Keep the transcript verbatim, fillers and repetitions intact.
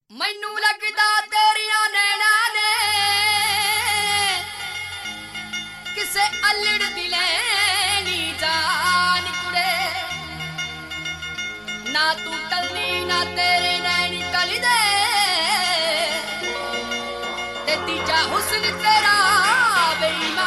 मैनू लगदा तेरिया नैना ने किसे अल्लड़ दी लैनी जान कुड़े ना तू टलनी ना तेरे नैनी टलदे ते तीजा हुस्न तेरा बेईमान